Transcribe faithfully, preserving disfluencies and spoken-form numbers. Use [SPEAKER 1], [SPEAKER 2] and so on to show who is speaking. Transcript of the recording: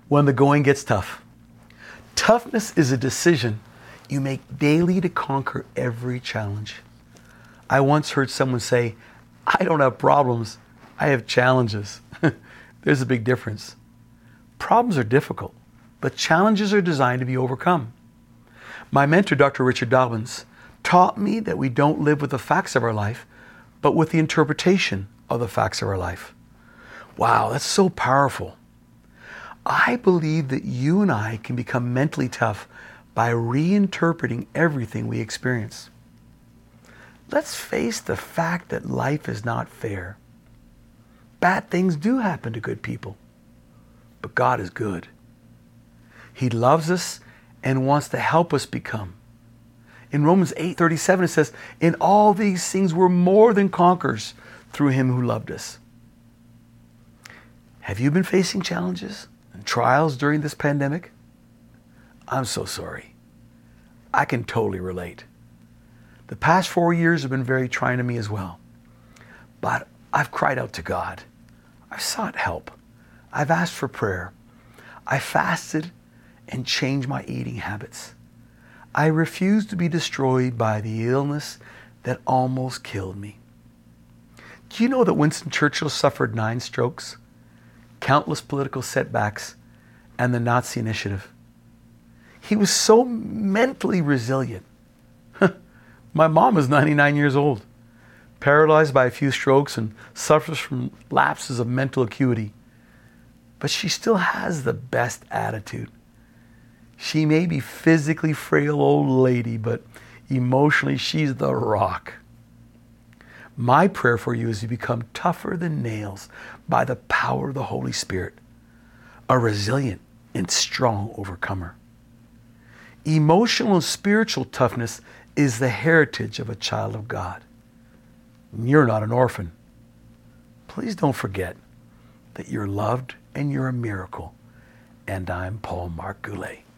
[SPEAKER 1] when the going gets tough. Toughness is a decision you make daily to conquer every challenge. I once heard someone say, I don't have problems, I have challenges. There's a big difference. Problems are difficult, but challenges are designed to be overcome. My mentor, Doctor Richard Dobbins, taught me that we don't live with the facts of our life, but with the interpretation of the facts of our life. Wow, that's so powerful. I believe that you and I can become mentally tough by reinterpreting everything we experience. Let's face the fact that life is not fair. Bad things do happen to good people, but God is good. He loves us and wants to help us become. In Romans eight thirty-seven it says, in all these things we're more than conquerors through him who loved us. Have you been facing challenges and trials during this pandemic? I'm so sorry. I can totally relate. The past four years have been very trying to me as well. But I've cried out to God. I've sought help. I've asked for prayer. I fasted and changed my eating habits. I refused to be destroyed by the illness that almost killed me. Do you know that Winston Churchill suffered nine strokes, countless political setbacks, and the Nazi initiative? He was so mentally resilient. My mom is ninety-nine years old, paralyzed by a few strokes and suffers from lapses of mental acuity. But she still has the best attitude. She may be physically frail old lady, but emotionally she's the rock. My prayer for you is to become tougher than nails by the power of the Holy Spirit, a resilient and strong overcomer. Emotional and spiritual toughness is the heritage of a child of God. You're not an orphan. Please don't forget that you're loved and you're a miracle. And I'm Paul Mark Goulet.